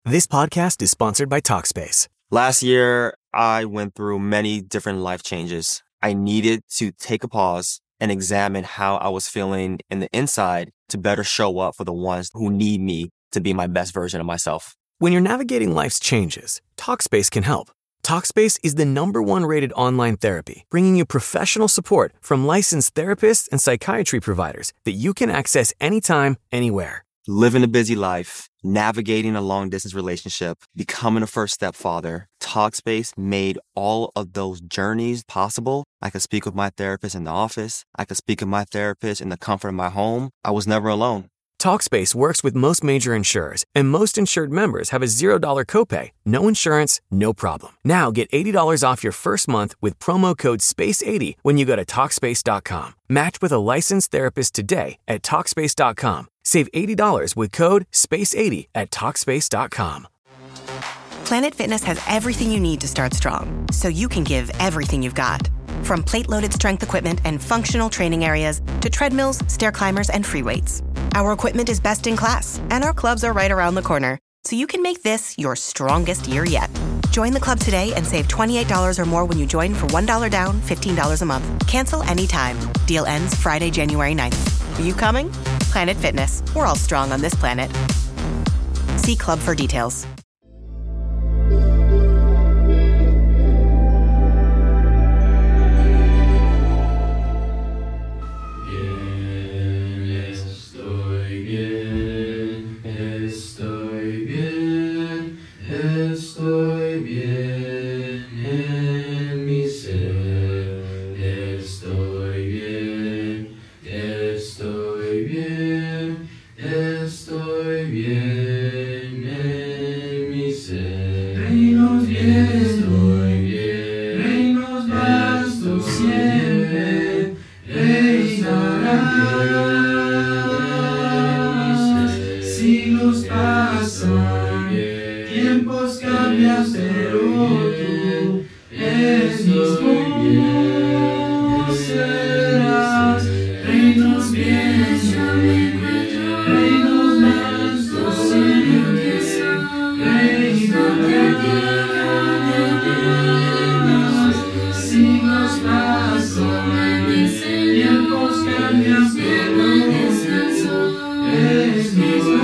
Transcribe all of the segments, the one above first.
This podcast is sponsored by Talkspace. Last year, I went through many different life changes. I needed to take a pause and examine how I was feeling in the inside to better show up for the ones who need me to be my best version of myself. When you're navigating life's changes, Talkspace can help. Talkspace is the #1 rated online therapy, bringing you professional support from licensed therapists and psychiatry providers that you can access anytime, anywhere. Living a busy life, navigating a long-distance relationship, becoming a first-step father, Talkspace made all of those journeys possible. I could speak with my therapist in the office. I could speak with my therapist in the comfort of my home. I was never alone. Talkspace works with most major insurers, and most insured members have a $0 copay. No insurance, no problem. Now get $80 off your first month with promo code SPACE80 when you go to Talkspace.com. Match with a licensed therapist today at Talkspace.com. Save $80 with code SPACE80 at Talkspace.com. Planet Fitness has everything you need to start strong, so you can give everything you've got. From plate-loaded strength equipment and functional training areas to treadmills, stair climbers, and free weights. Our equipment is best in class, and our clubs are right around the corner, so you can make this your strongest year yet. Join the club today and save $28 or more when you join for $1 down, $15 a month. Cancel anytime. Deal ends Friday, January 9th. Are you coming? Planet Fitness. We're all strong on this planet. See club for details. Siglos pasan, tiempos cambian, pero tú eres mismo serás. Reinos bien, yo me encuentro, reinos vastos en el que soy, reinos de tierra, siglos pasan, tiempos cambian, pero descanso, eres mismo.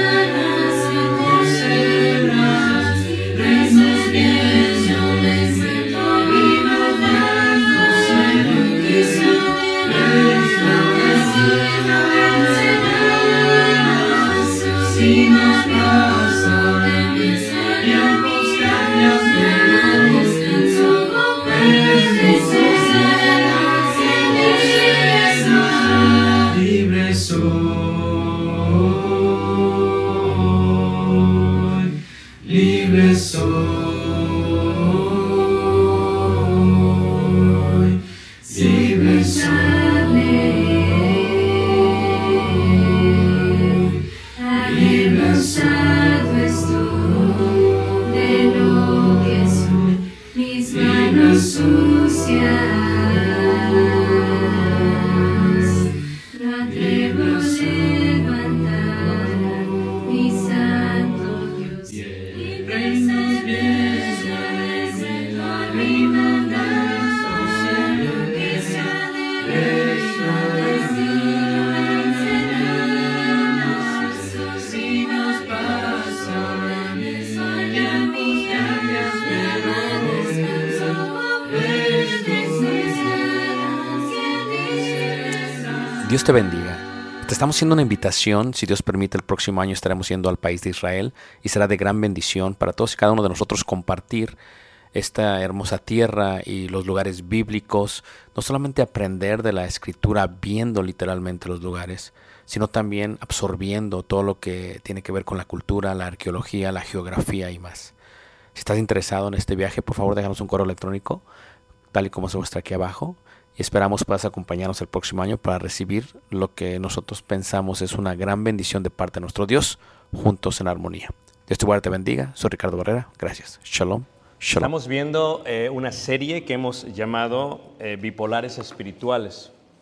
Dios te bendiga. Te estamos haciendo una invitación. Si Dios permite, el próximo año estaremos yendo al país de Israel y será de gran bendición para todos y cada uno de nosotros compartir esta hermosa tierra y los lugares bíblicos. No solamente aprender de la Escritura viendo literalmente los lugares, sino también absorbiendo todo lo que tiene que ver con la cultura, la arqueología, la geografía y más. Si estás interesado en este viaje, por favor déjanos un correo electrónico, tal y como se muestra aquí abajo. Y esperamos puedas acompañarnos el próximo año para recibir lo que nosotros pensamos es una gran bendición de parte de nuestro Dios, juntos en armonía. Dios te guarde, te bendiga. Soy Ricardo Barrera. Gracias. Shalom. Shalom. Estamos viendo una serie que hemos llamado Bipolares Espirituales.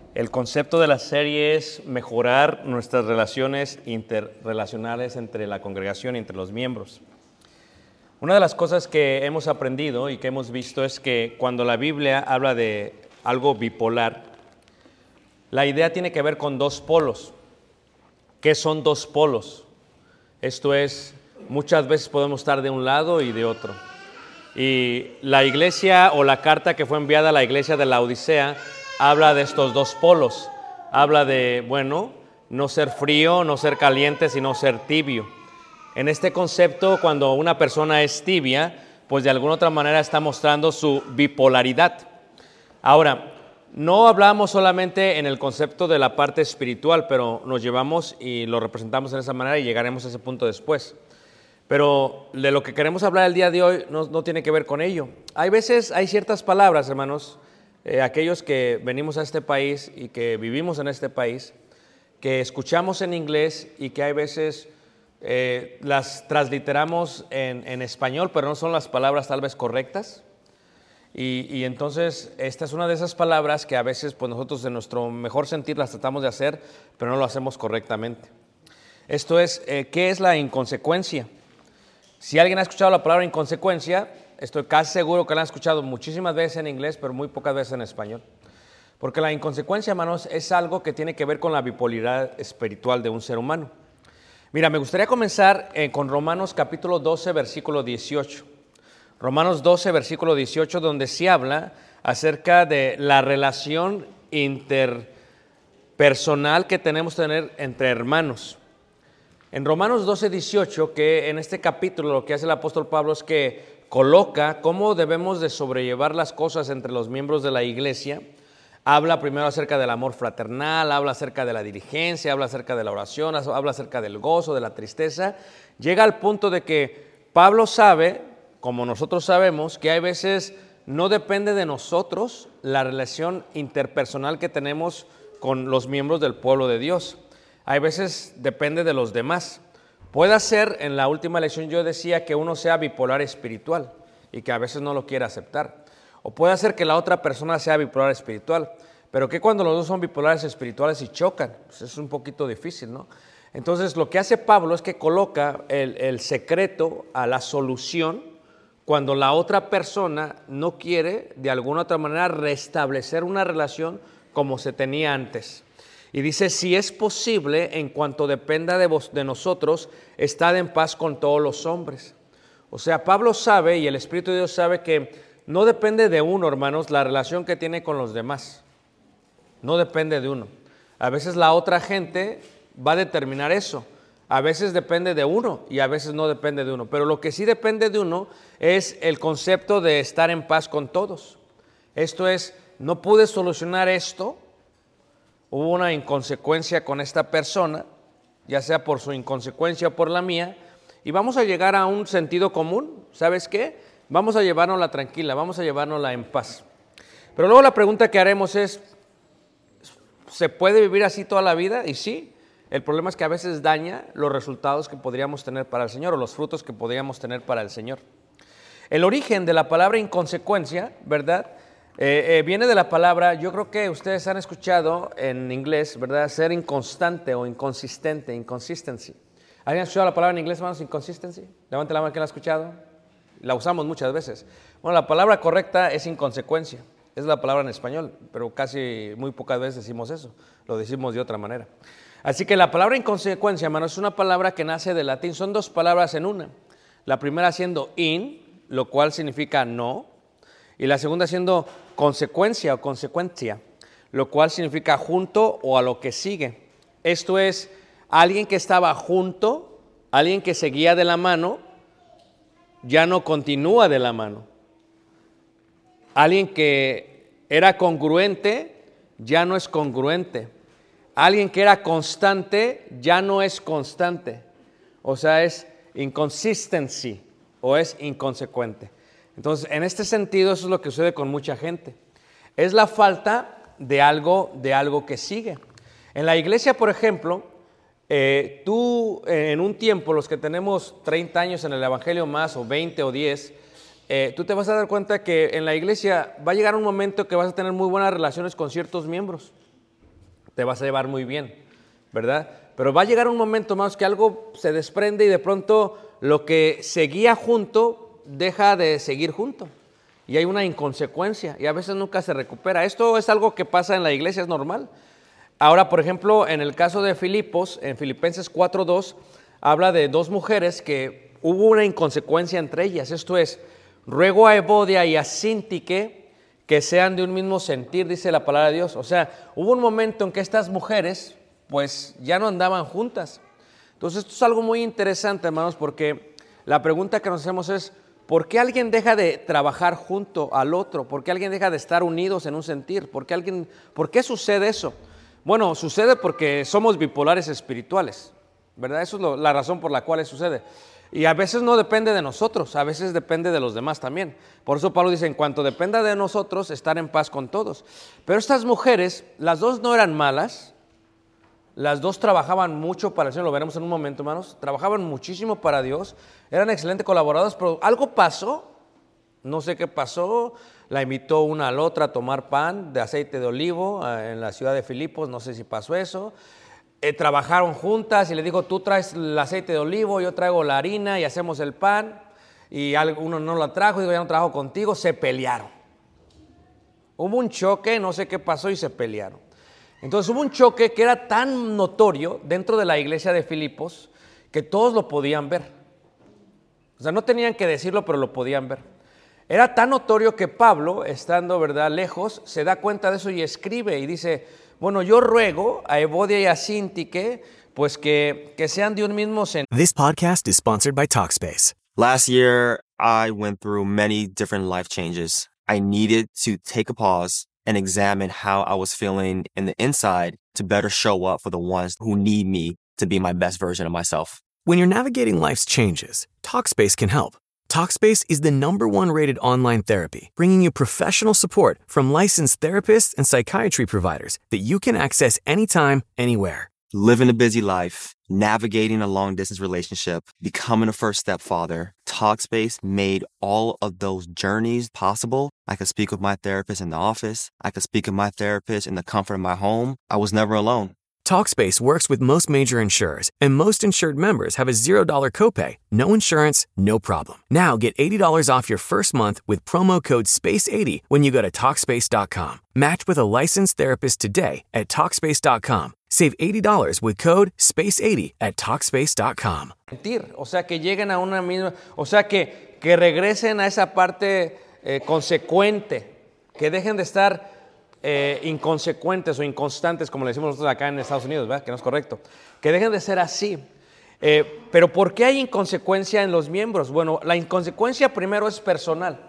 El concepto de la serie es mejorar nuestras relaciones interrelacionales entre la congregación y entre los miembros. Una de las cosas que hemos aprendido y que hemos visto es que cuando la Biblia habla de algo bipolar, la idea tiene que ver con dos polos. ¿Qué son dos polos? Esto es, muchas veces podemos estar de un lado y de otro. Y la iglesia o la carta que fue enviada a la iglesia de la Odisea habla de estos dos polos. Habla de, bueno, no ser frío, no ser caliente, sino ser tibio. En este concepto, cuando una persona es tibia, pues de alguna otra manera está mostrando su bipolaridad. Ahora, no hablamos solamente en el concepto de la parte espiritual, pero nos llevamos y lo representamos de esa manera y llegaremos a ese punto después. Pero de lo que queremos hablar el día de hoy no tiene que ver con ello. Hay veces, hay ciertas palabras, hermanos, aquellos que venimos a este país y que vivimos en este país, que escuchamos en inglés y que hay veces las transliteramos en español, pero no son las palabras tal vez correctas. Y entonces esta es una de esas palabras que a veces pues nosotros en nuestro mejor sentir las tratamos de hacer, pero no lo hacemos correctamente. Esto es, ¿qué es la inconsecuencia? Si alguien ha escuchado la palabra inconsecuencia, estoy casi seguro que la han escuchado muchísimas veces en inglés, pero muy pocas veces en español. Porque la inconsecuencia, hermanos, es algo que tiene que ver con la bipolaridad espiritual de un ser humano. Mira, me gustaría comenzar con Romanos capítulo 12, versículo 18. Romanos 12, versículo 18, donde se habla acerca de la relación interpersonal que tenemos que tener entre hermanos. En Romanos 12, 18, que en este capítulo lo que hace el apóstol Pablo es que coloca cómo debemos de sobrellevar las cosas entre los miembros de la iglesia. Habla primero acerca del amor fraternal, habla acerca de la diligencia, habla acerca de la oración, habla acerca del gozo, de la tristeza. Llega al punto de que Pablo sabe, como nosotros sabemos, que hay veces no depende de nosotros la relación interpersonal que tenemos con los miembros del pueblo de Dios. Hay veces depende de los demás. Puede ser, en la última lección yo decía que uno sea bipolar espiritual y que a veces no lo quiera aceptar. O puede ser que la otra persona sea bipolar espiritual. Pero ¿qué cuando los dos son bipolares espirituales y chocan? Pues es un poquito difícil, ¿no? Entonces lo que hace Pablo es que coloca el secreto a la solución cuando la otra persona no quiere de alguna otra manera restablecer una relación como se tenía antes. Y dice, si es posible, en cuanto dependa de nosotros, estad en paz con todos los hombres. O sea, Pablo sabe y el Espíritu de Dios sabe que no depende de uno, hermanos, la relación que tiene con los demás. No depende de uno. A veces la otra gente va a determinar eso. A veces depende de uno y a veces no depende de uno. Pero lo que sí depende de uno es el concepto de estar en paz con todos. Esto es, no pude solucionar esto. Hubo una inconsecuencia con esta persona, ya sea por su inconsecuencia o por la mía, y vamos a llegar a un sentido común. ¿Sabes qué? Vamos a llevárnosla tranquila, vamos a llevárnosla en paz. Pero luego la pregunta que haremos es, ¿se puede vivir así toda la vida? Y sí, el problema es que a veces daña los resultados que podríamos tener para el Señor o los frutos que podríamos tener para el Señor. El origen de la palabra inconsecuencia, ¿verdad? Viene de la palabra, yo creo que ustedes han escuchado en inglés, ¿verdad? Ser inconstante o inconsistente, inconsistency. ¿Alguien ha escuchado la palabra en inglés, hermanos, inconsistency? Levante la mano, ¿quién la ha escuchado? La usamos muchas veces. Bueno, la palabra correcta es inconsecuencia. Es la palabra en español, pero casi muy pocas veces decimos eso. Lo decimos de otra manera. Así que la palabra inconsecuencia, hermanos, es una palabra que nace del latín. Son dos palabras en una. La primera siendo in, lo cual significa no. Y la segunda siendo consecuencia o consecuencia, lo cual significa junto o a lo que sigue. Esto es, alguien que estaba junto, alguien que seguía de la mano, ya no continúa de la mano. Alguien que era congruente, ya no es congruente. Alguien que era constante, ya no es constante. O sea, es inconsistency o es inconsecuente. Entonces, en este sentido, eso es lo que sucede con mucha gente. Es la falta de algo que sigue. En la iglesia, por ejemplo, tú en un tiempo, los que tenemos 30 años en el Evangelio más, o 20 o 10, tú te vas a dar cuenta que en la iglesia va a llegar un momento que vas a tener muy buenas relaciones con ciertos miembros. te vas a llevar muy bien, ¿verdad? Pero va a llegar un momento, hermanos, que algo se desprende y de pronto lo que seguía junto deja de seguir junto. Y hay una inconsecuencia y a veces nunca se recupera. Esto es algo que pasa en la iglesia, es normal. Ahora, por ejemplo, en el caso de Filipos, en Filipenses 4:2, habla de dos mujeres que hubo una inconsecuencia entre ellas. Esto es, ruego a Evodia y a Síntique que sean de un mismo sentir, dice la palabra de Dios. O sea, hubo un momento en que estas mujeres, pues, ya no andaban juntas. Entonces, esto es algo muy interesante, hermanos, porque la pregunta que nos hacemos es, ¿por qué alguien deja de trabajar junto al otro? ¿Por qué alguien deja de estar unidos en un sentir? ¿Por qué sucede eso? Bueno, sucede porque somos bipolares espirituales, ¿verdad? Eso es la razón por la cual sucede. Y a veces no depende de nosotros, a veces depende de los demás también. Por eso Pablo dice, en cuanto dependa de nosotros, estar en paz con todos. Pero estas mujeres, las dos no eran malas, las dos trabajaban mucho para el Señor, lo veremos en un momento, hermanos. Trabajaban muchísimo para Dios, eran excelentes colaboradores, pero algo pasó, no sé qué pasó. La invitó una a la otra a tomar pan de aceite de olivo en la ciudad de Filipos, no sé si pasó eso. Trabajaron juntas y le dijo, tú traes el aceite de olivo, yo traigo la harina y hacemos el pan. Y uno no la trajo, digo, ya no trabajo contigo, se pelearon. Hubo un choque, no sé qué pasó y se pelearon. Entonces hubo un choque que era tan notorio dentro de la iglesia de Filipos que todos lo podían ver. O sea, no tenían que decirlo, pero lo podían ver. Era tan notorio que Pablo, estando, ¿verdad?, lejos, se da cuenta de eso y escribe y dice, bueno, yo ruego a Evodia y a Síntique, pues que sean de un mismo sentir. This podcast is sponsored by Talkspace. Last year, I went through many different life changes. I needed to take a pause and examine how I was feeling in the inside to better show up for the ones who need me to be my best version of myself. When you're navigating life's changes, Talkspace can help. Talkspace is the #1 rated online therapy, bringing you professional support from licensed therapists and psychiatry providers that you can access anytime, anywhere. Living a busy life, navigating a long-distance relationship, becoming a first-step father, Talkspace made all of those journeys possible. I could speak with my therapist in the office. I could speak with my therapist in the comfort of my home. I was never alone. Talkspace works with most major insurers, and most insured members have a $0 copay. No insurance, no problem. Now get $80 off your first month with promo code SPACE80 when you go to Talkspace.com. Match with a licensed therapist today at Talkspace.com. Save $80 with code SPACE80 at Talkspace.com. O sea, que lleguen a una misma, o sea, que regresen a esa parte consecuente, que dejen de estar inconsecuentes o inconstantes, como le decimos nosotros acá en Estados Unidos, ¿verdad? Que no es correcto. Que dejen de ser así. Pero ¿por qué hay inconsecuencia en los miembros? Bueno, la inconsecuencia primero es personal.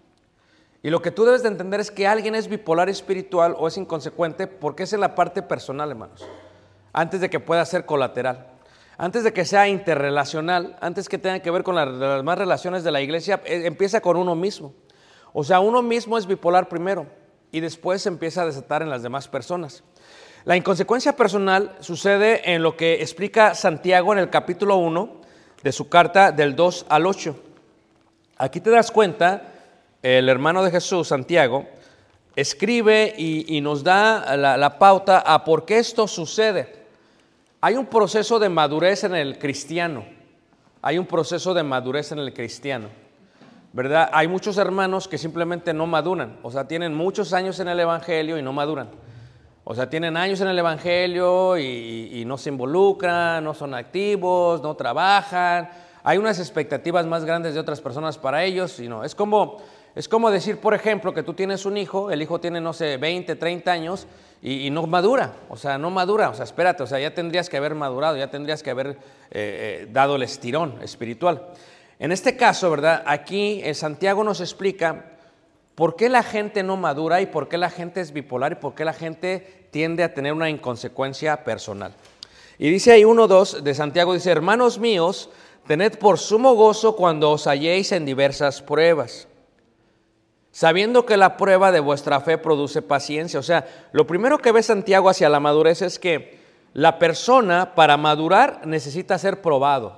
Y lo que tú debes de entender es que alguien es bipolar espiritual o es inconsecuente porque es en la parte personal, hermanos. Antes de que pueda ser colateral. Antes de que sea interrelacional, antes que tenga que ver con las demás relaciones de la iglesia, empieza con uno mismo. O sea, uno mismo es bipolar primero y después se empieza a desatar en las demás personas. La inconsecuencia personal sucede en lo que explica Santiago en el capítulo 1 de su carta del 2 al 8. Aquí te das cuenta, el hermano de Jesús, Santiago, escribe y nos da la pauta a por qué esto sucede. Hay un proceso de madurez en el cristiano. Hay un proceso de madurez en el cristiano, ¿verdad? Hay muchos hermanos que simplemente no maduran. O sea, tienen muchos años en el evangelio y no maduran. O sea, tienen años en el evangelio y no se involucran, no son activos, no trabajan. Hay unas expectativas más grandes de otras personas para ellos y no. Es como decir, por ejemplo, que tú tienes un hijo, el hijo tiene, no sé, 20, 30 años y no madura. O sea, no madura. O sea, espérate, o sea, ya tendrías que haber madurado, ya tendrías que haber dado el estirón espiritual. En este caso, ¿verdad? Aquí Santiago nos explica por qué la gente no madura y por qué la gente es bipolar y por qué la gente tiende a tener una inconsecuencia personal. Y dice ahí 1:2 de Santiago, dice, hermanos míos, tened por sumo gozo cuando os halléis en diversas pruebas, sabiendo que la prueba de vuestra fe produce paciencia. O sea, lo primero que ve Santiago hacia la madurez es que la persona para madurar necesita ser probado.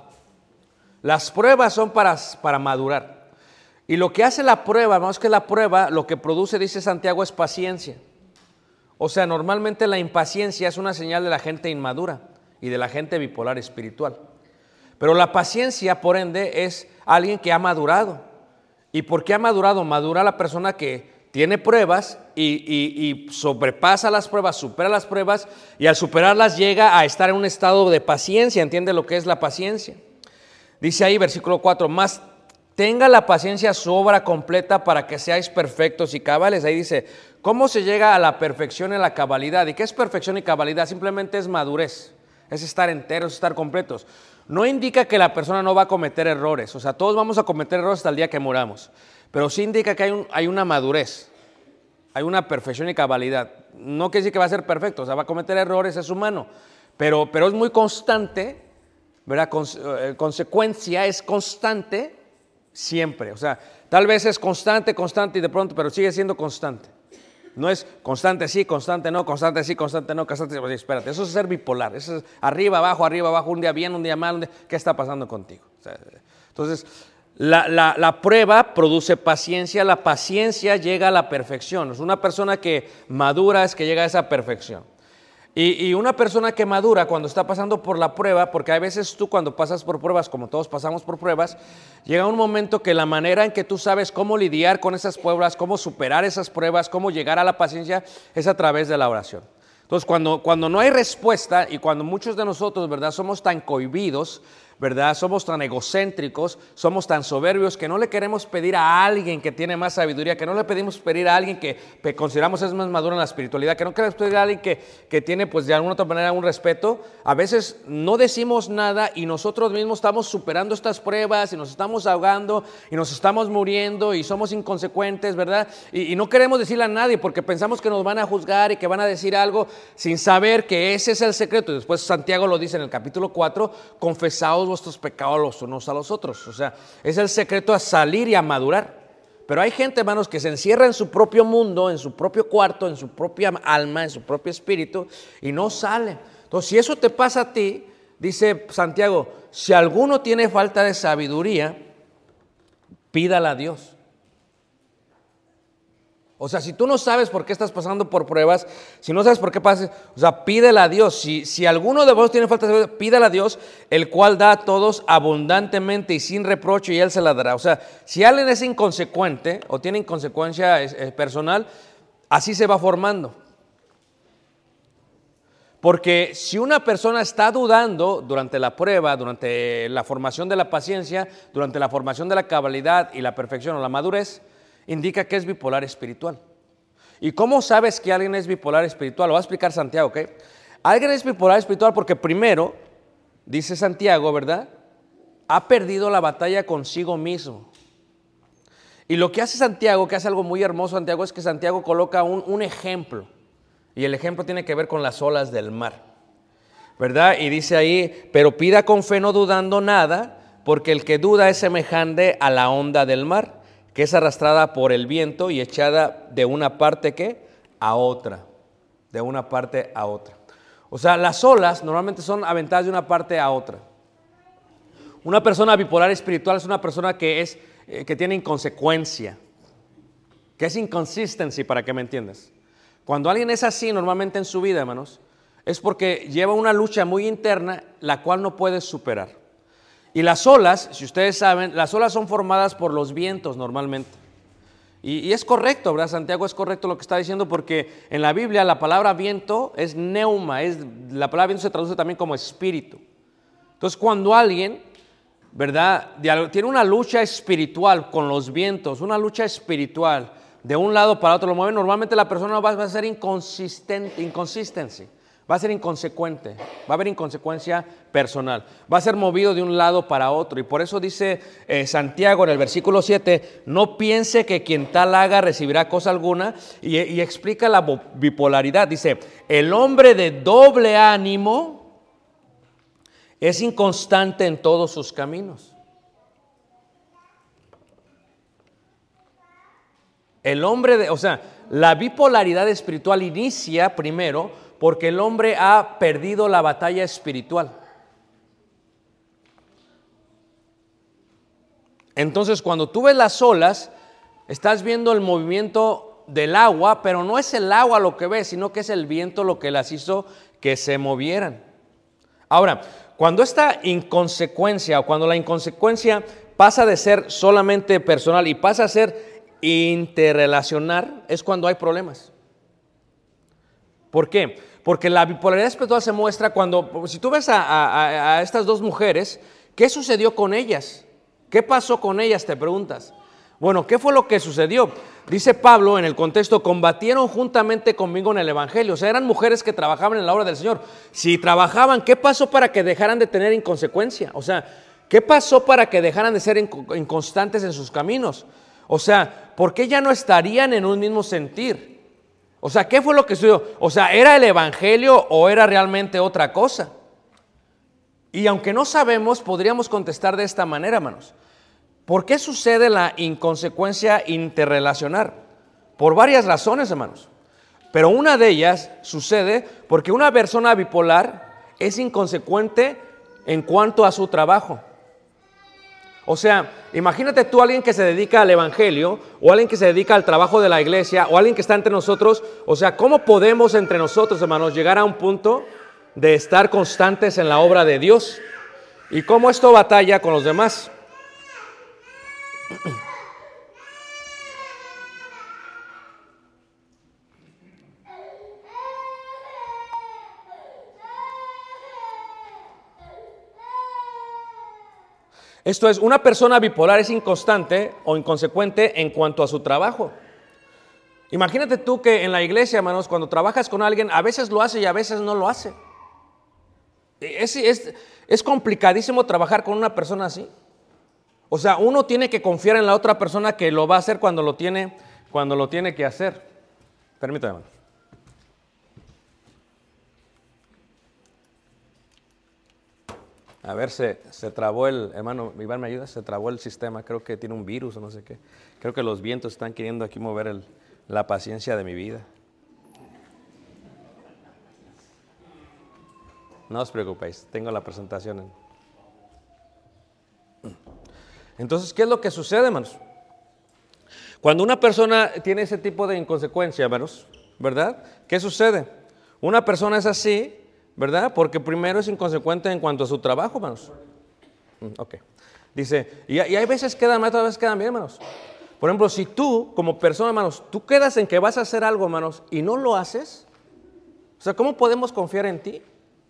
Las pruebas son para madurar. Y lo que hace la prueba, vamos, que la prueba lo que produce, dice Santiago, es paciencia. O sea, normalmente la impaciencia es una señal de la gente inmadura y de la gente bipolar espiritual. Pero la paciencia, por ende, es alguien que ha madurado. ¿Y por qué ha madurado? Madura la persona que tiene pruebas y sobrepasa las pruebas, supera las pruebas, y al superarlas llega a estar en un estado de paciencia. ¿Entiende lo que es la paciencia? Dice ahí, versículo 4, más tenga la paciencia su obra completa para que seáis perfectos y cabales. Ahí dice, ¿cómo se llega a la perfección y la cabalidad? ¿Y qué es perfección y cabalidad? Simplemente es madurez, es estar enteros, estar completos. No indica que la persona no va a cometer errores. O sea, todos vamos a cometer errores hasta el día que muramos. Pero sí indica que hay una madurez, hay una perfección y cabalidad. No quiere decir que va a ser perfecto, o sea, va a cometer errores, es humano. Pero es muy constante, ¿verdad? Consecuencia es constante siempre. O sea, tal vez es constante y de pronto, pero sigue siendo constante. No es constante sí, constante no, constante sí, constante no, constante sí. Espérate, eso es ser bipolar. Eso es arriba, abajo, un día bien, un día mal. ¿Qué está pasando contigo? O sea, entonces, la prueba produce paciencia. La paciencia llega a la perfección. Es una persona que madura, es que llega a esa perfección. Y una persona que madura cuando está pasando por la prueba, porque hay veces tú cuando pasas por pruebas, como todos pasamos por pruebas, llega un momento que la manera en que tú sabes cómo lidiar con esas pruebas, cómo superar esas pruebas, cómo llegar a la paciencia, es a través de la oración. Entonces, cuando no hay respuesta y cuando muchos de nosotros, ¿verdad?, somos tan cohibidos, ¿verdad?, somos tan egocéntricos, somos tan soberbios que no le queremos pedir a alguien que tiene más sabiduría, que no le pedimos pedir a alguien que consideramos es más maduro en la espiritualidad, que no queremos pedir a alguien que tiene pues de alguna otra manera un respeto. A veces no decimos nada y nosotros mismos estamos superando estas pruebas y nos estamos ahogando y nos estamos muriendo y somos inconsecuentes, ¿verdad? Y no queremos decirle a nadie porque pensamos que nos van a juzgar y que van a decir algo sin saber que ese es el secreto. Y después Santiago lo dice en el capítulo 4, confesaos vuestros pecados los unos a los otros. O sea, es el secreto a salir y a madurar. Pero hay gente, hermanos, que se encierra en su propio mundo, en su propio cuarto, en su propia alma, en su propio espíritu y no sale. Entonces, si eso te pasa a ti, dice Santiago, si alguno tiene falta de sabiduría, pídala a Dios. O sea, si tú no sabes por qué estás pasando por pruebas, si no sabes por qué pasas, o sea, pídela a Dios. Si alguno de vosotros tiene falta de sabiduría, pídala a Dios, el cual da a todos abundantemente y sin reproche, y Él se la dará. O sea, si alguien es inconsecuente o tiene inconsecuencia personal, así se va formando. Porque si una persona está dudando durante la prueba, durante la formación de la paciencia, durante la formación de la cabalidad y la perfección o la madurez, indica que es bipolar espiritual. ¿Y cómo sabes que alguien es bipolar espiritual? Lo va a explicar Santiago, ¿ok? Alguien es bipolar espiritual porque primero, dice Santiago, ¿verdad?, ha perdido la batalla consigo mismo. Y lo que hace Santiago, que hace algo muy hermoso Santiago, es que Santiago coloca un ejemplo. Y el ejemplo tiene que ver con las olas del mar, ¿verdad? Y dice ahí, pero pida con fe no dudando nada, porque el que duda es semejante a la onda del mar, que es arrastrada por el viento y echada de una parte ¿qué? A otra, de una parte a otra. O sea, las olas normalmente son aventadas de una parte a otra. Una persona bipolar espiritual es una persona que tiene inconsecuencia, que es inconsistency, para que me entiendas. Cuando alguien es así normalmente en su vida, hermanos, es porque lleva una lucha muy interna, la cual no puede superar. Y las olas, si ustedes saben, las olas son formadas por los vientos normalmente. Y es correcto, ¿verdad? Santiago es correcto lo que está diciendo porque en la Biblia la palabra viento es neuma, la palabra viento se traduce también como espíritu. Entonces cuando alguien, ¿verdad?, tiene una lucha espiritual con los vientos, una lucha espiritual de un lado para otro, lo mueve, normalmente la persona va a ser inconsistency. Va a ser inconsecuente, va a haber inconsecuencia personal, va a ser movido de un lado para otro. Y por eso dice Santiago en el versículo 7, no piense que quien tal haga recibirá cosa alguna, y explica la bipolaridad. Dice, el hombre de doble ánimo es inconstante en todos sus caminos. La bipolaridad espiritual inicia primero porque el hombre ha perdido la batalla espiritual. Entonces, cuando tú ves las olas, estás viendo el movimiento del agua, pero no es el agua lo que ve, sino que es el viento lo que las hizo que se movieran. Ahora, cuando esta inconsecuencia o cuando la inconsecuencia pasa de ser solamente personal y pasa a ser interrelacional, es cuando hay problemas. ¿Por qué? Porque la bipolaridad espiritual se muestra cuando, si tú ves a estas dos mujeres, ¿qué sucedió con ellas? ¿Qué pasó con ellas? Te preguntas. Bueno, ¿qué fue lo que sucedió? Dice Pablo en el contexto, combatieron juntamente conmigo en el evangelio. O sea, eran mujeres que trabajaban en la obra del Señor. Si trabajaban, ¿qué pasó para que dejaran de tener inconsecuencia? O sea, ¿qué pasó para que dejaran de ser inconstantes en sus caminos? O sea, ¿por qué ya no estarían en un mismo sentir? O sea, ¿qué fue lo que sucedió? O sea, ¿era el evangelio o era realmente otra cosa? Y aunque no sabemos, podríamos contestar de esta manera, hermanos. ¿Por qué sucede la inconsecuencia interrelacional? Por varias razones, hermanos. Pero una de ellas sucede porque una persona bipolar es inconsecuente en cuanto a su trabajo. O sea, imagínate tú a alguien que se dedica al evangelio, o alguien que se dedica al trabajo de la iglesia, o alguien que está entre nosotros. O sea, ¿cómo podemos entre nosotros, hermanos, llegar a un punto de estar constantes en la obra de Dios? ¿Y cómo esto batalla con los demás? Esto es, una persona bipolar es inconstante o inconsecuente en cuanto a su trabajo. Imagínate tú que en la iglesia, hermanos, cuando trabajas con alguien, a veces lo hace y a veces no lo hace. Es complicadísimo trabajar con una persona así. O sea, uno tiene que confiar en la otra persona que lo va a hacer cuando lo tiene que hacer. Permítame, hermano. A ver, se trabó el, hermano Iván, ¿me ayuda? Se trabó el sistema, creo que tiene un virus o no sé qué. Creo que los vientos están queriendo aquí mover la paciencia de mi vida. No os preocupéis, tengo la presentación. Entonces, ¿qué es lo que sucede, hermanos? Cuando una persona tiene ese tipo de inconsecuencia, hermanos, ¿verdad? ¿Qué sucede? Una persona es así, ¿verdad? Porque primero es inconsecuente en cuanto a su trabajo, hermanos. Ok. Dice, y hay veces quedan mal, otras veces quedan bien, hermanos. Por ejemplo, si tú, como persona, hermanos, tú quedas en que vas a hacer algo, hermanos, y no lo haces, o sea, ¿cómo podemos confiar en ti?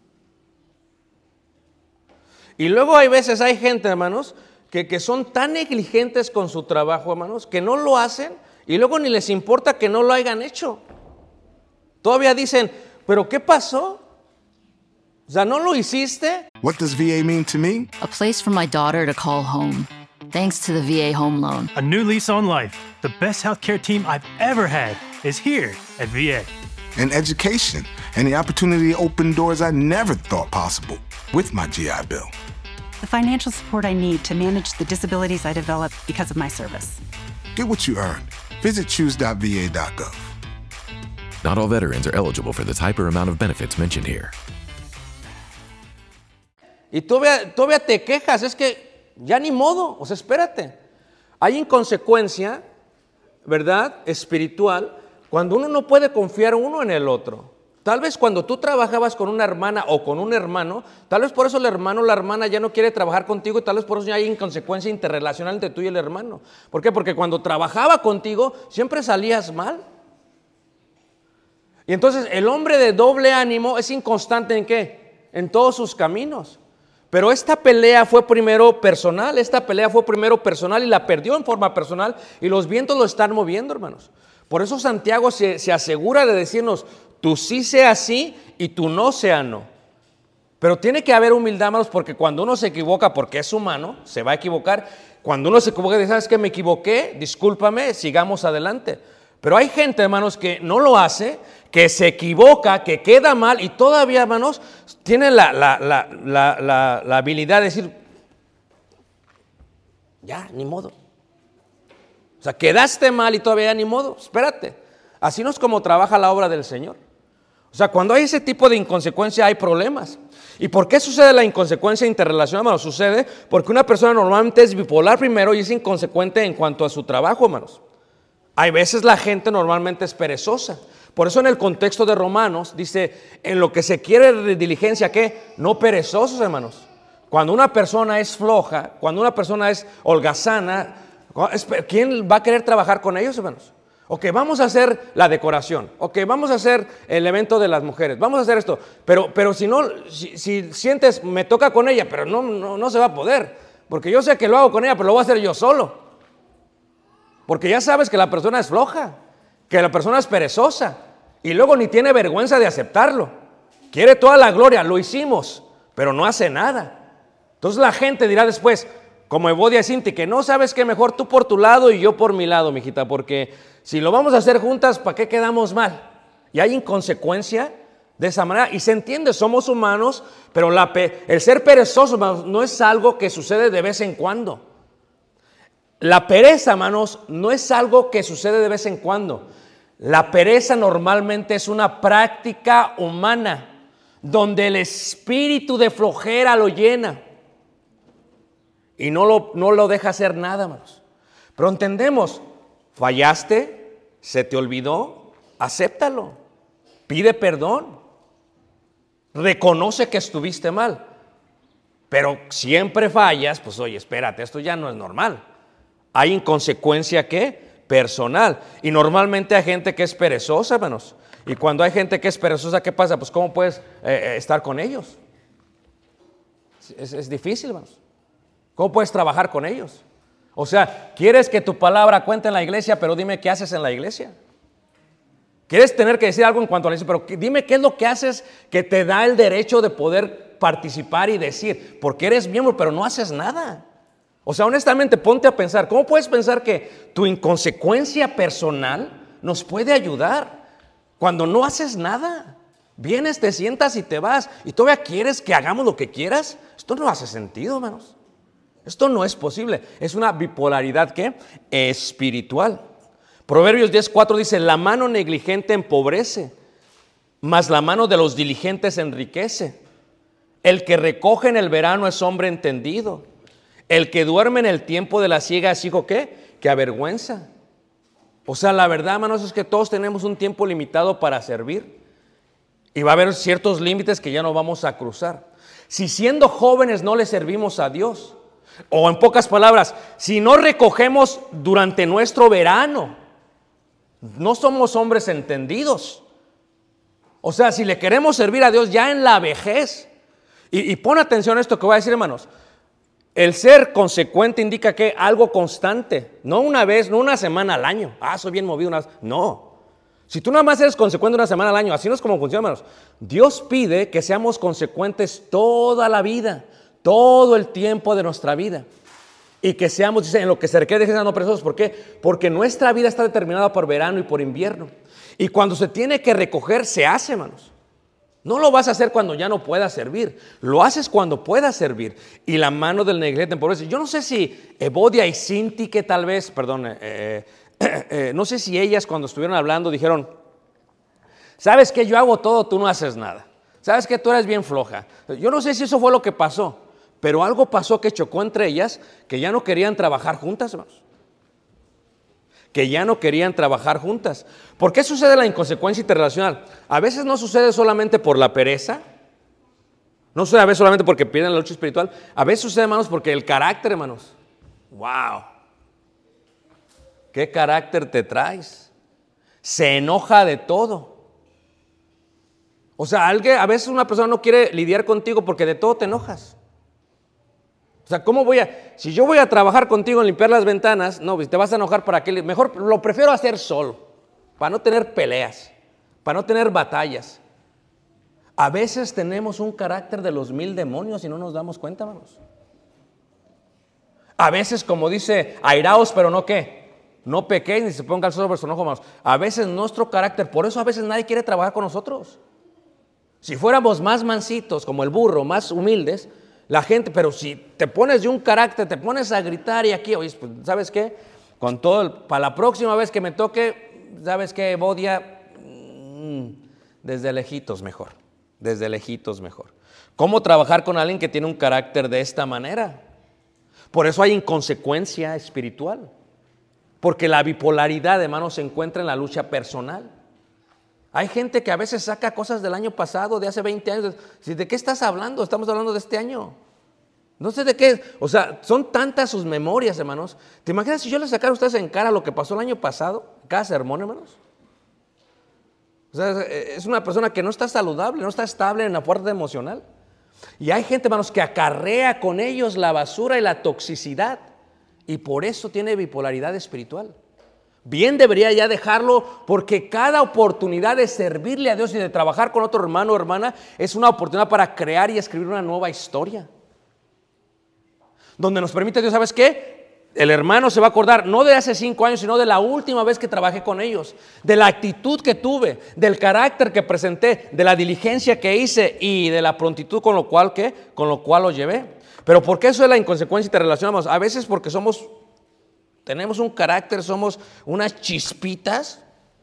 Y luego hay veces, hay gente, hermanos, que son tan negligentes con su trabajo, hermanos, que no lo hacen y luego ni les importa que no lo hayan hecho. Todavía dicen, ¿pero qué pasó? O sea, ¿no lo hiciste? What does VA mean to me? A place for my daughter to call home, thanks to the VA Home Loan. A new lease on life. The best healthcare team I've ever had is here at VA. And education, and the opportunity to open doors I never thought possible with my GI Bill. The financial support I need to manage the disabilities I developed because of my service. Get what you earned. Visit choose.va.gov. Not all veterans are eligible for the type or amount of benefits mentioned here. Y todavía te quejas, es que ya ni modo, o sea, espérate. Hay inconsecuencia, ¿verdad? Espiritual, cuando uno no puede confiar uno en el otro. Tal vez cuando tú trabajabas con una hermana o con un hermano, tal vez por eso el hermano o la hermana ya no quiere trabajar contigo y tal vez por eso ya hay inconsecuencia interrelacional entre tú y el hermano. ¿Por qué? Porque cuando trabajaba contigo siempre salías mal. Y entonces el hombre de doble ánimo es inconstante ¿en qué? En todos sus caminos. Pero esta pelea fue primero personal, y la perdió en forma personal y los vientos lo están moviendo, hermanos. Por eso Santiago se asegura de decirnos, tú sí sea sí y tú no sea no. Pero tiene que haber humildad, hermanos, porque cuando uno se equivoca, porque es humano, se va a equivocar. Cuando uno se equivoca, dice, ¿sabes qué? Me equivoqué, discúlpame, sigamos adelante. Pero hay gente, hermanos, que no lo hace, que se equivoca, que queda mal y todavía, hermanos, tiene la habilidad de decir, ya, ni modo. O sea, quedaste mal y todavía ni modo, espérate. Así no es como trabaja la obra del Señor. O sea, cuando hay ese tipo de inconsecuencia hay problemas. ¿Y por qué sucede la inconsecuencia interrelacional, hermanos? Sucede porque una persona normalmente es bipolar primero y es inconsecuente en cuanto a su trabajo, hermanos. Hay veces la gente normalmente es perezosa. Por eso en el contexto de Romanos dice, en lo que se quiere de diligencia, ¿qué? No perezosos, hermanos. Cuando una persona es floja, cuando una persona es holgazana, ¿quién va a querer trabajar con ellos, hermanos? Ok, vamos a hacer la decoración. Ok, vamos a hacer el evento de las mujeres. Vamos a hacer esto. Pero si sientes, me toca con ella, pero no se va a poder. Porque yo sé que lo hago con ella, pero lo voy a hacer yo solo. Porque ya sabes que la persona es floja, que la persona es perezosa. Y luego ni tiene vergüenza de aceptarlo. Quiere toda la gloria, lo hicimos, pero no hace nada. Entonces la gente dirá después, como Evodia y Cinti, que no sabes que mejor tú por tu lado y yo por mi lado, mijita, porque si lo vamos a hacer juntas, ¿para qué quedamos mal? Y hay inconsecuencia de esa manera. Y se entiende, somos humanos, pero el ser perezoso, hermanos, no es algo que sucede de vez en cuando. La pereza, hermanos, no es algo que sucede de vez en cuando. La pereza normalmente es una práctica humana donde el espíritu de flojera lo llena y no lo deja hacer nada, hermanos. Pero entendemos, fallaste, se te olvidó, acéptalo, pide perdón, reconoce que estuviste mal. Pero siempre fallas, pues oye, espérate, esto ya no es normal. Hay inconsecuencia, ¿qué? Personal. Y normalmente hay gente que es perezosa, hermanos. Y cuando hay gente que es perezosa, ¿qué pasa? Pues ¿cómo puedes estar con ellos? Es difícil, hermanos. ¿Cómo puedes trabajar con ellos? O sea, quieres que tu palabra cuente en la iglesia, pero dime qué haces en la iglesia. Quieres tener que decir algo en cuanto a la iglesia, pero dime qué es lo que haces que te da el derecho de poder participar y decir, porque eres miembro, pero no haces nada. O sea, honestamente, ponte a pensar, ¿cómo puedes pensar que tu inconsecuencia personal nos puede ayudar cuando no haces nada? Vienes, te sientas y te vas, y todavía quieres que hagamos lo que quieras. Esto no hace sentido, hermanos. Esto no es posible. Es una bipolaridad, ¿qué? Espiritual. Proverbios 10:4 dice, la mano negligente empobrece, mas la mano de los diligentes enriquece. El que recoge en el verano es hombre entendido. El que duerme en el tiempo de la siega es hijo, ¿qué? Que avergüenza. O sea, la verdad, hermanos, es que todos tenemos un tiempo limitado para servir. Y va a haber ciertos límites que ya no vamos a cruzar. Si siendo jóvenes no le servimos a Dios, o en pocas palabras, si no recogemos durante nuestro verano, no somos hombres entendidos. O sea, si le queremos servir a Dios ya en la vejez, y pon atención a esto que voy a decir, hermanos. El ser consecuente indica que algo constante, no una vez, no una semana al año. Soy bien movido una vez. No. Si tú nada más eres consecuente una semana al año, así no es como funciona, hermanos. Dios pide que seamos consecuentes toda la vida, todo el tiempo de nuestra vida. Y que seamos, dice, en lo que se requiere de no perezosos. ¿Por qué? Porque nuestra vida está determinada por verano y por invierno. Y cuando se tiene que recoger, se hace, hermanos. No lo vas a hacer cuando ya no puedas servir. Lo haces cuando puedas servir. Y la mano del negligente empobrece. Yo no sé si Evodia y Cinti, que tal vez, no sé si ellas cuando estuvieron hablando dijeron, ¿sabes qué? Yo hago todo, tú no haces nada. ¿Sabes qué? Tú eres bien floja. Yo no sé si eso fue lo que pasó, pero algo pasó que chocó entre ellas, que ya no querían trabajar juntas, hermanos. Que ya no querían trabajar juntas. ¿Por qué sucede la inconsecuencia interrelacional? A veces no sucede solamente por la pereza, no sucede a veces solamente porque pierden la lucha espiritual, a veces sucede, hermanos, porque el carácter, hermanos. ¡Wow! ¿Qué carácter te traes? Se enoja de todo. O sea, a veces una persona no quiere lidiar contigo porque de todo te enojas. O sea, si yo voy a trabajar contigo en limpiar las ventanas, no, te vas a enojar para qué, mejor lo prefiero hacer solo, para no tener peleas, para no tener batallas. A veces tenemos un carácter de los 1000 demonios y no nos damos cuenta, hermanos. A veces, como dice, airaos, pero no qué, no pequéis ni se ponga el sol sobre su enojo, hermanos. A veces nuestro carácter, por eso a veces nadie quiere trabajar con nosotros. Si fuéramos más mansitos, como el burro, más humildes, la gente, pero si te pones de un carácter, te pones a gritar y aquí, oye, pues, ¿sabes qué? Para la próxima vez que me toque, ¿sabes qué, Evodia? Desde lejitos mejor, desde lejitos mejor. ¿Cómo trabajar con alguien que tiene un carácter de esta manera? Por eso hay inconsecuencia espiritual. Porque la bipolaridad, hermanos, se encuentra en la lucha personal. Hay gente que a veces saca cosas del año pasado, de hace 20 años. ¿De qué estás hablando? Estamos hablando de este año. No sé de qué. O sea, son tantas sus memorias, hermanos. ¿Te imaginas si yo les sacara a ustedes en cara lo que pasó el año pasado? Cada sermón, hermanos. O sea, es una persona que no está saludable, no está estable en la parte emocional. Y hay gente, hermanos, que acarrea con ellos la basura y la toxicidad. Y por eso tiene bipolaridad espiritual. Bien debería ya dejarlo, porque cada oportunidad de servirle a Dios y de trabajar con otro hermano o hermana es una oportunidad para crear y escribir una nueva historia. Donde nos permite Dios, ¿sabes qué? El hermano se va a acordar no de hace 5 años, sino de la última vez que trabajé con ellos, de la actitud que tuve, del carácter que presenté, de la diligencia que hice y de la prontitud con lo cual lo llevé. Pero ¿por qué eso es la inconsecuencia y te relacionamos? A veces porque tenemos un carácter, somos unas chispitas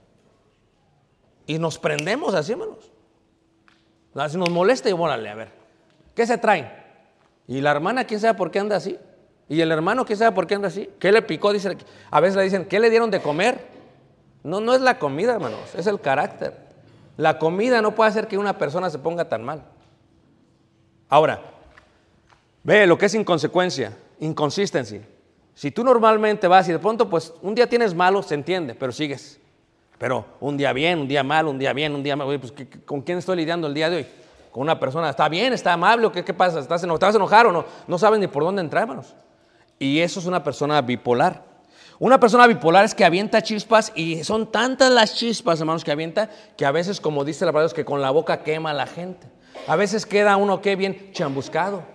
y nos prendemos así, hermanos. Si nos molesta y órale, a ver, ¿qué se traen? Y la hermana, ¿quién sabe por qué anda así? Y el hermano, ¿quién sabe por qué anda así? ¿Qué le picó? Dice, a veces le dicen, ¿qué le dieron de comer? No es la comida, hermanos, es el carácter. La comida no puede hacer que una persona se ponga tan mal. Ahora, ve lo que es inconsecuencia, inconsistency. Si tú normalmente vas y de pronto, pues, un día tienes malo, se entiende, pero sigues. Pero un día bien, un día mal, un día bien, un día mal. Oye, pues, ¿con quién estoy lidiando el día de hoy? Con una persona, ¿está bien, está amable o qué pasa? ¿Te vas a enojar o no? No sabes ni por dónde entrar, hermanos. Y eso es una persona bipolar. Una persona bipolar es que avienta chispas y son tantas las chispas, hermanos, que avienta, que a veces, como dice la palabra, es que con la boca quema a la gente. A veces queda uno que bien chambuscado.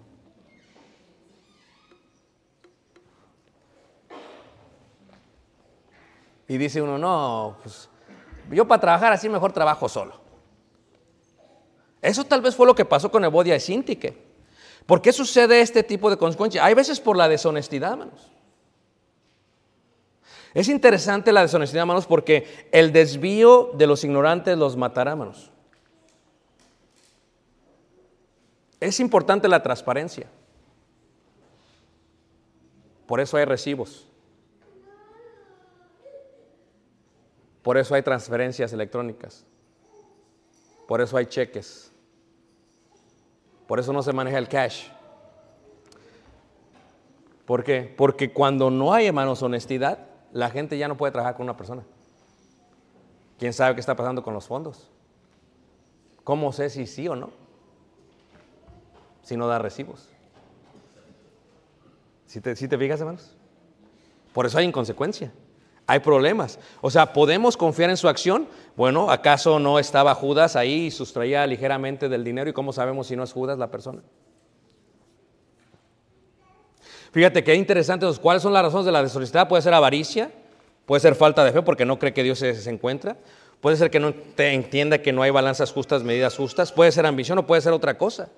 Y dice uno, no, pues yo para trabajar así mejor trabajo solo. Eso tal vez fue lo que pasó con Evodia y Síntique. ¿Por qué sucede este tipo de consecuencias? Hay veces por la deshonestidad, hermanos. Es interesante la deshonestidad, hermanos, porque el desvío de los ignorantes los matará, hermanos. Es importante la transparencia. Por eso hay recibos. Por eso hay transferencias electrónicas. Por eso hay cheques. Por eso no se maneja el cash. ¿Por qué? Porque cuando no hay, hermanos, honestidad, la gente ya no puede trabajar con una persona. ¿Quién sabe qué está pasando con los fondos? ¿Cómo sé si sí o no? Si no da recibos. ¿Sí te fijas, hermanos? Por eso hay inconsecuencia. Hay problemas. O sea, ¿podemos confiar en su acción? Bueno, ¿acaso no estaba Judas ahí y sustraía ligeramente del dinero? ¿Y cómo sabemos si no es Judas la persona? Fíjate qué interesante. ¿Cuáles son las razones de la deshonestidad? Puede ser avaricia, puede ser falta de fe porque no cree que Dios se encuentra, puede ser que no te entienda que no hay balanzas justas, medidas justas, puede ser ambición o puede ser otra cosa.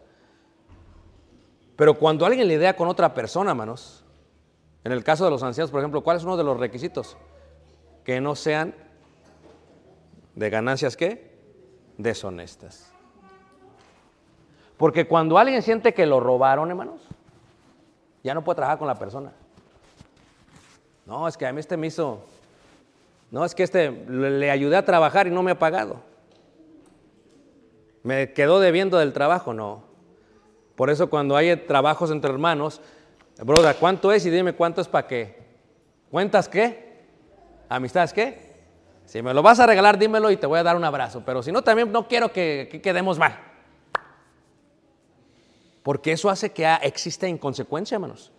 Pero cuando alguien lidia con otra persona, hermanos, en el caso de los ancianos, por ejemplo, ¿cuál es uno de los requisitos? Que no sean de ganancias, ¿qué? Deshonestas. Porque cuando alguien siente que lo robaron, hermanos, ya no puede trabajar con la persona. No, es que a mí me hizo, no, es que le ayudé a trabajar y no me ha pagado. Me quedó debiendo del trabajo, no. Por eso cuando hay trabajos entre hermanos, brother, ¿cuánto es? Y dime cuánto es para qué. ¿Cuentas qué? ¿Amistades qué? Si me lo vas a regalar, dímelo y te voy a dar un abrazo. Pero si no, también no quiero que quedemos mal. Porque eso hace que exista inconsecuencia, hermanos.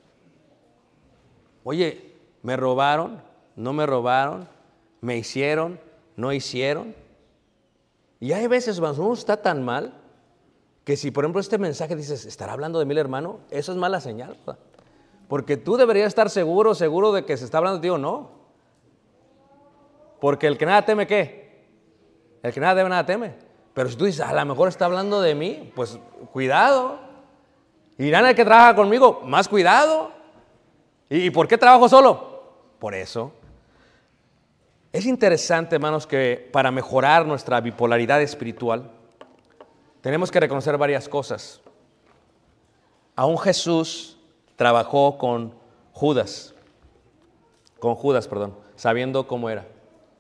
Oye, ¿me robaron? ¿No me robaron? ¿Me hicieron? ¿No hicieron? Y hay veces, hermanos, uno está tan mal que si, por ejemplo, este mensaje dices, ¿estará hablando de mí el hermano? Eso es mala señal, ¿verdad? Porque tú deberías estar seguro de que se está hablando de ti o no. Porque el que nada teme, ¿qué? El que nada debe, nada teme. Pero si tú dices, a lo mejor está hablando de mí, pues cuidado. Y nada, el que trabaja conmigo, más cuidado. ¿Y por qué trabajo solo? Por eso. Es interesante, hermanos, que para mejorar nuestra bipolaridad espiritual, tenemos que reconocer varias cosas. Aún Jesús trabajó con Judas. Con Judas, perdón, sabiendo cómo era.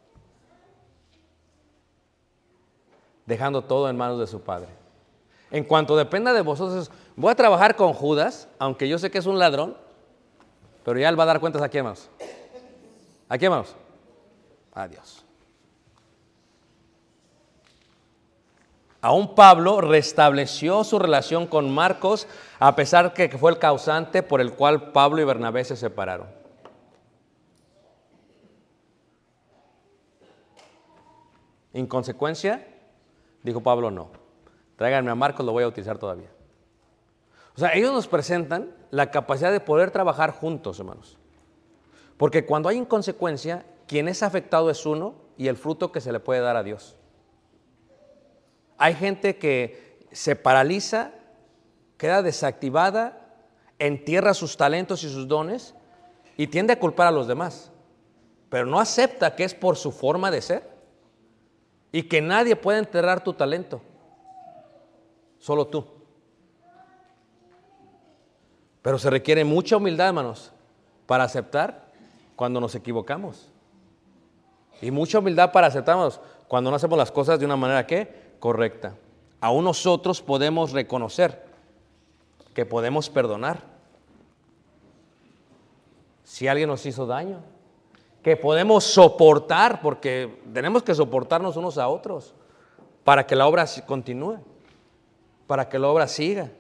Dejando todo en manos de su Padre. En cuanto dependa de vosotros, voy a trabajar con Judas, aunque yo sé que es un ladrón, pero ya él va a dar cuentas a quién, hermanos. ¿A quién, hermanos? A Dios. Aún Pablo restableció su relación con Marcos, a pesar que fue el causante por el cual Pablo y Bernabé se separaron. En consecuencia, dijo Pablo, no. Tráiganme a Marcos, lo voy a utilizar todavía. O sea, ellos nos presentan la capacidad de poder trabajar juntos, hermanos. Porque cuando hay inconsecuencia, quien es afectado es uno y el fruto que se le puede dar a Dios. Hay gente que se paraliza, queda desactivada, entierra sus talentos y sus dones y tiende a culpar a los demás. Pero no acepta que es por su forma de ser y que nadie puede enterrar tu talento. Solo tú. Pero se requiere mucha humildad, hermanos, para aceptar cuando nos equivocamos. Y mucha humildad para aceptar, hermanos, cuando no hacemos las cosas de una manera ¿qué? Correcta. Aún nosotros podemos reconocer que podemos perdonar si alguien nos hizo daño, que podemos soportar, porque tenemos que soportarnos unos a otros para que la obra continúe, para que la obra siga.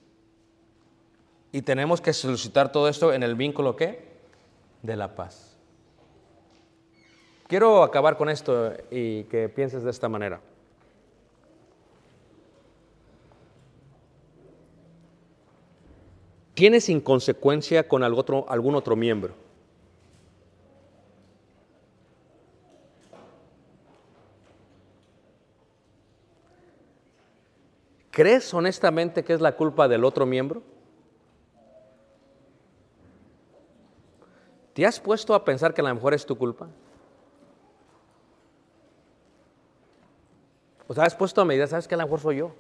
Y tenemos que solicitar todo esto en el vínculo ¿qué? De la paz. Quiero acabar con esto y que pienses de esta manera. ¿Tienes inconsecuencia con algún otro miembro? ¿Crees honestamente que es la culpa del otro miembro? ¿Te has puesto a pensar que a lo mejor es tu culpa? ¿O te has puesto a meditar, sabes que a lo mejor soy yo?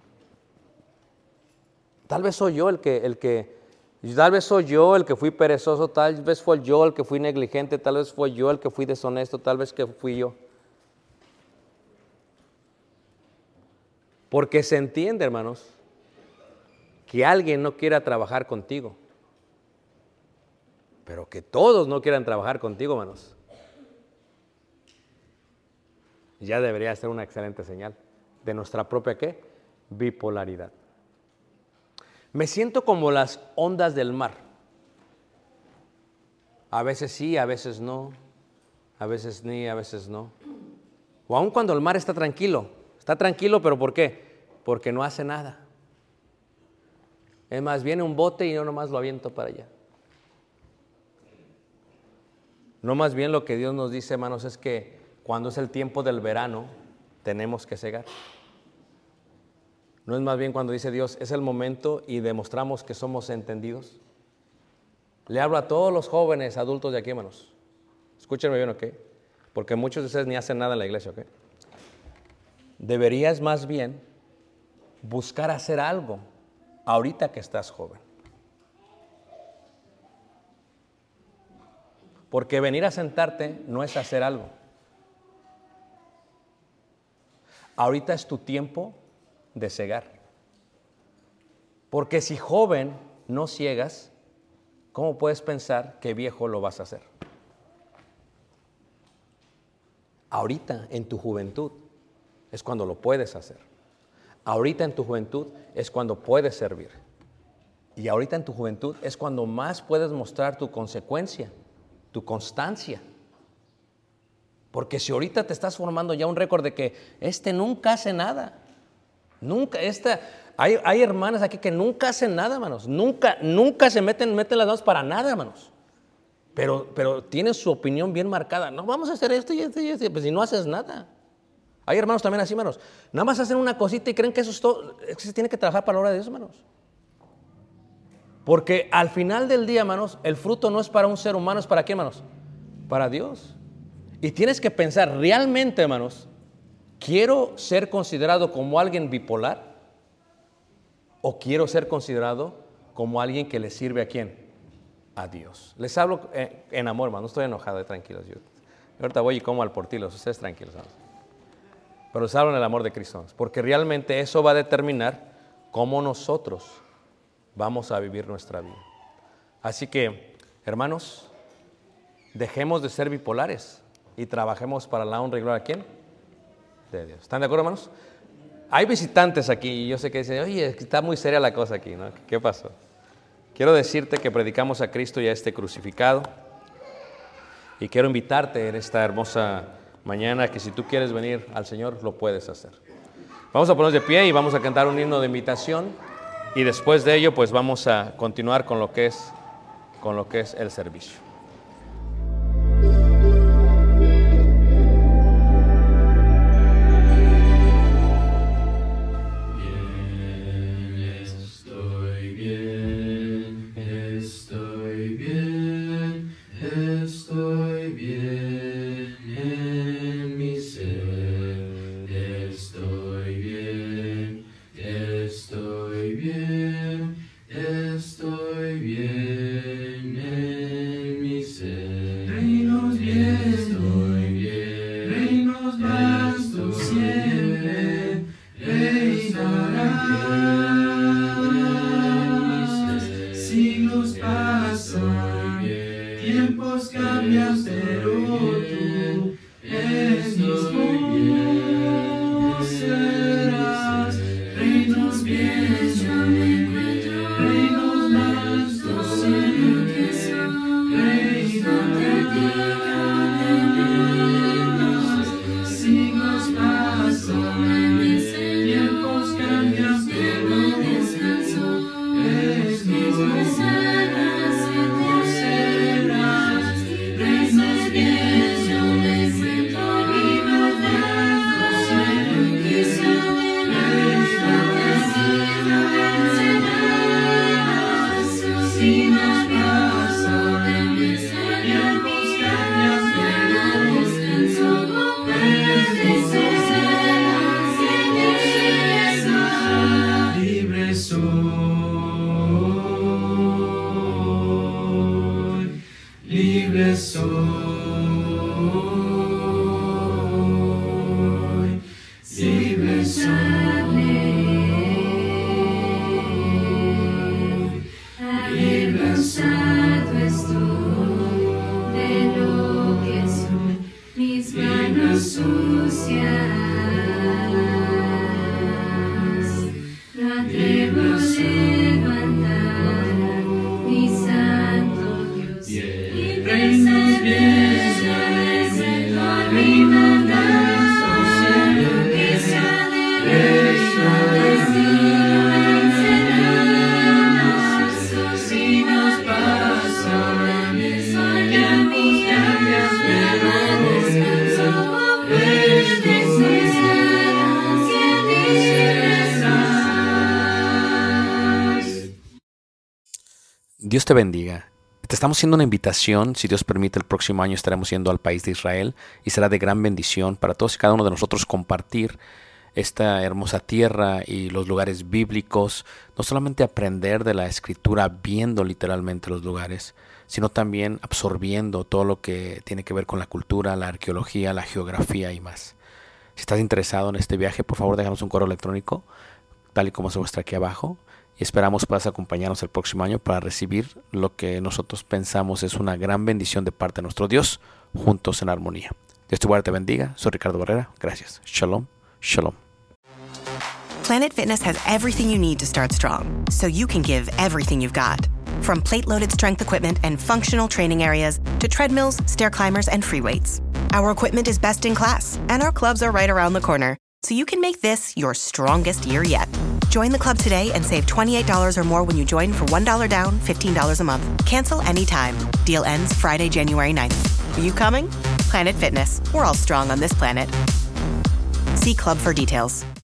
Tal vez soy yo tal vez soy yo el que fui perezoso, tal vez fue yo el que fui negligente, tal vez fue yo el que fui deshonesto, tal vez que fui yo. Porque se entiende, hermanos, que alguien no quiera trabajar contigo, pero que todos no quieran trabajar contigo, hermanos, ya debería ser una excelente señal de nuestra propia ¿qué? Bipolaridad. Me siento como las ondas del mar. A veces sí, a veces no. A veces ni, a veces no. O aun cuando el mar está tranquilo, pero ¿por qué? Porque no hace nada. Es más, viene un bote y yo nomás lo aviento para allá. No, más bien lo que Dios nos dice, hermanos, es que cuando es el tiempo del verano, tenemos que segar. No es más bien cuando dice Dios, es el momento y demostramos que somos entendidos. Le hablo a todos los jóvenes, adultos de aquí, hermanos. Escúchenme bien, ¿ok? Porque muchos de ustedes ni hacen nada en la iglesia, ¿ok? Deberías más bien buscar hacer algo ahorita que estás joven. Porque venir a sentarte no es hacer algo. Ahorita es tu tiempo de cegar. Porque si joven no ciegas, ¿cómo puedes pensar que viejo lo vas a hacer? Ahorita en tu juventud es cuando lo puedes hacer. Ahorita en tu juventud es cuando puedes servir. Y ahorita en tu juventud es cuando más puedes mostrar tu consecuencia, tu constancia. Porque si ahorita te estás formando ya un récord de que nunca hace nada, hay hermanas aquí que nunca hacen nada, hermanos, nunca se meten las manos para nada, hermanos, pero tienen su opinión bien marcada. No, vamos a hacer esto y esto y esto, pues si no haces nada. Hay hermanos también así, hermanos, nada más hacen una cosita y creen que eso es todo, es que se tiene que trabajar para la obra de Dios, hermanos. Porque al final del día, hermanos, el fruto no es para un ser humano, es para ¿qué, hermanos? Para Dios. Y tienes que pensar realmente, hermanos, ¿quiero ser considerado como alguien bipolar? ¿O quiero ser considerado como alguien que le sirve a quién? a Dios. Les hablo en amor, hermano, no estoy enojado, tranquilos. Yo ahorita voy y como al portillos, ustedes tranquilos, hermano. Pero les hablo en el amor de Cristo, porque realmente eso va a determinar cómo nosotros vamos a vivir nuestra vida. Así que, hermanos, dejemos de ser bipolares y trabajemos para la honra y gloria, ¿a quién? De Dios. ¿Están de acuerdo, hermanos? Hay visitantes aquí y yo sé que dicen, oye, está muy seria la cosa aquí, ¿no? ¿Qué pasó? Quiero decirte que predicamos a Cristo y a este crucificado y quiero invitarte en esta hermosa mañana que si tú quieres venir al Señor, lo puedes hacer. Vamos a ponernos de pie y vamos a cantar un himno de invitación y después de ello pues vamos a continuar con lo que es el servicio. Dios te bendiga. Te estamos haciendo una invitación. Si Dios permite, el próximo año estaremos yendo al país de Israel y será de gran bendición para todos y cada uno de nosotros compartir esta hermosa tierra y los lugares bíblicos. No solamente aprender de la Escritura viendo literalmente los lugares, sino también absorbiendo todo lo que tiene que ver con la cultura, la arqueología, la geografía y más. Si estás interesado en este viaje, por favor déjanos un correo electrónico, tal y como se muestra aquí abajo. Y esperamos puedas acompañarnos el próximo año para recibir lo que nosotros pensamos es una gran bendición de parte de nuestro Dios, juntos en armonía. Dios te guarde, te bendiga. Soy Ricardo Barrera. Gracias. Shalom. Shalom. Planet Fitness has everything you need to start strong, so you can give everything you've got. From plate-loaded strength equipment and functional training areas to treadmills, stair climbers, and free weights. Our equipment is best in class, and our clubs are right around the corner, so you can make this your strongest year yet. Join the club today and save $28 or more when you join for $1 down, $15 a month. Cancel anytime. Deal ends Friday, January 9th. Are you coming? Planet Fitness. We're all strong on this planet. See club for details.